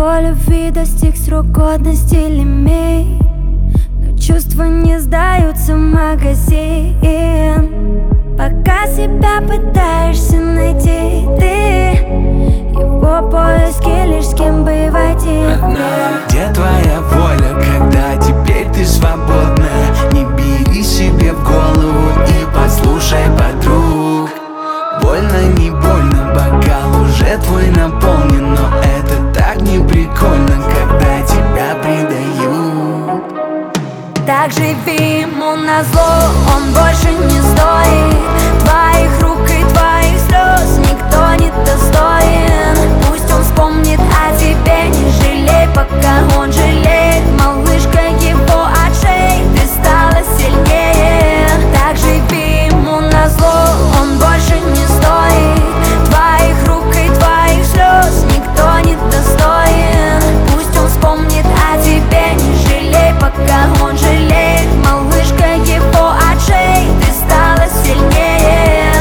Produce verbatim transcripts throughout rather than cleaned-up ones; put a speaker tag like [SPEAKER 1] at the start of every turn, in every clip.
[SPEAKER 1] Его любви достиг срок годности лимит, но чувства не сдаются в магазин. Пока себя пытаешься найти ты, его поиски лишь с кем бы войти.
[SPEAKER 2] Где твоя воля, когда теперь ты свободна? Не бери себе в голову и послушай подруг. Больно, не больно, бокал уже твой наполнен, но это так не прикольно, когда тебя предают.
[SPEAKER 1] Так живи ему назло, он больше не стоит твоих рук и твоих слез, никто не достоин. Пусть он вспомнит о тебе, не жалей, пока он жалеет. Малышка, его от шеи, ты стала сильнее. Так живи ему назло, он больше не стоит твоих рук и твоих слез, никто не достоин. Пусть он вспомнит о тебе, не жалей, пока он жалеет. Малышка, его от шеи, ты стала сильнее.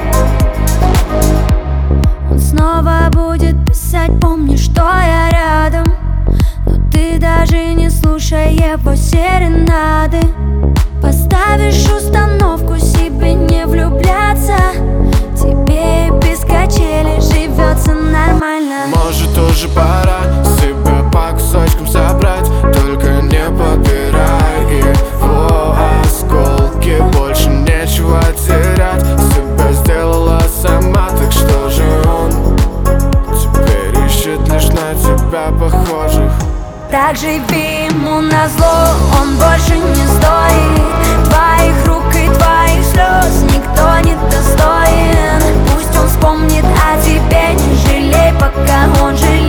[SPEAKER 1] Он снова будет писать: помни, что я рядом, но ты даже не слушай его серенады. Поставишь установку себе не влюбляться, тебе без качелей живется нормально.
[SPEAKER 3] Может, уже пора себя по кусочкам собрать, только не попирай его осколки. Больше нечего терять, себя сделала сама, так что же он теперь ищет лишь на тебя похожих.
[SPEAKER 1] Так живи ему назло, он больше не стоит твоих рук и твоих слез, никто не достоин. Пусть он вспомнит о тебе, не жалей, пока он жалеет.